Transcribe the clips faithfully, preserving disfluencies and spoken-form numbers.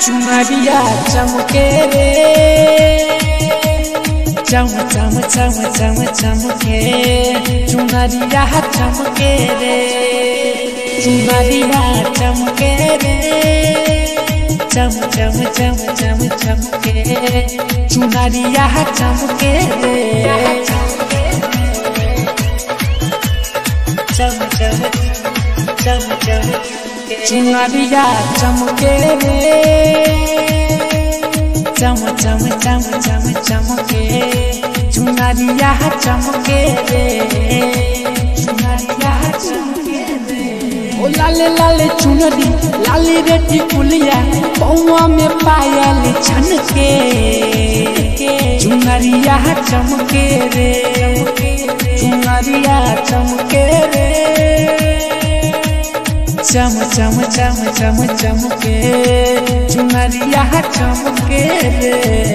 चुनरिया चमके रे चम चम चम चम चमके चुनरिया चमके रे चुनरिया चमके रे चम चम चम चम चमके चुनरिया चमके रे चम चम चम चम चुनरिया चमके रे चम चम चम चम चमके चुनरिया चमके रे चुनरिया चमके रे ओ लाले लाले चुनरी लाली रेटी कुलिया पौआ में पायल छनके चुनरिया चमके रे चुनरिया चमके रे चम चम चम चम चमके चुनरिया चमके रे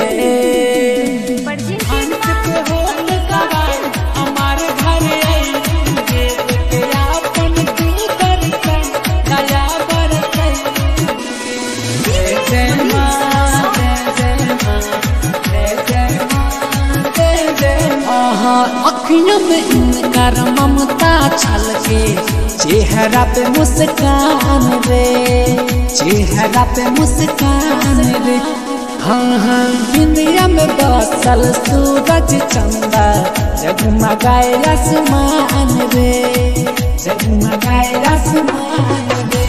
अंत पे होत सवार हमार घर आई के आपन तू दर्शन दया बरसई जय जय मां जय जय मां जय जय मां जय जय मां अखियों में इनकार ममता छलके चेहरा पे मुस्कान रे चेहरा पे मुस्कान रे हाँ हाँ दुनिया में बसल सूरज चंदा जगमगाए आसमान रे जगमगाए आसमान रे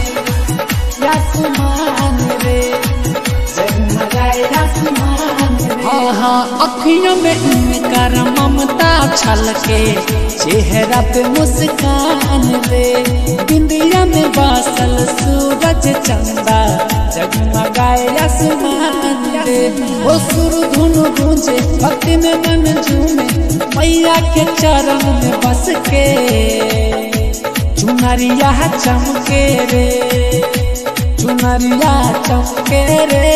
आसमान रे जगमगाए आसमान रे हाँ हाँ अखियों में इनकार ममता छलके चेहरा पे मुस्कान रे दुनिया में बसल सूरज चंदा जगमगाए आसमान रे वो सुर धुन गूंजे भक्ति में मन झूमे मैया के चरण में बस के चुनरिया चमके रे चुनरिया चमके रे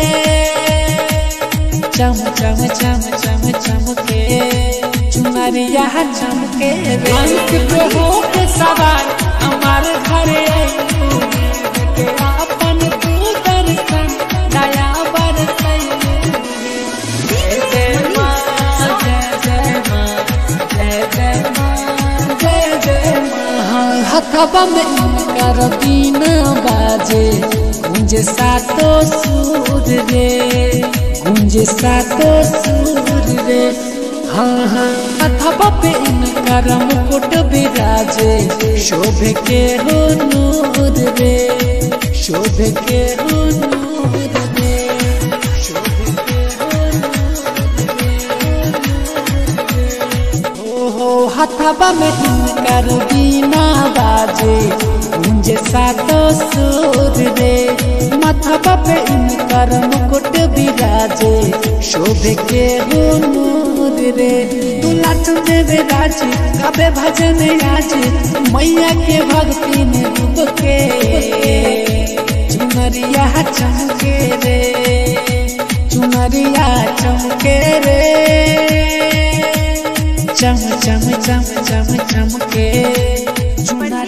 चम चम चम चम चमके चुनरिया चमके रे अंत पे होके सवार हमार घर आई के आपन तू दर्शन दया बरसई जय जय मां जय जय मां जय जय मां जय जय मां हथवा में इनकर बीना बाजे गूंजे सातो सुर रे गूंजे सातो सुर रे हाँ हाँ अथवा पे इनकर मुकुट विराजे शोभ के हो नूर रे शोभ के हो नूर रे शोभ के हो नूर रे ओहो हथवा में इनकर बीना बाजे गूंजे सातो सुर रे माथवा पे इनकर मुकुट विराजे शोभ के हो नूर रे दूल्हा देवे राजी गावे भजन आज मैया के भक्ति में डूब के चुनरिया चमके रे चुनरिया चमके रे चम चम चम चम चमके चुनरिया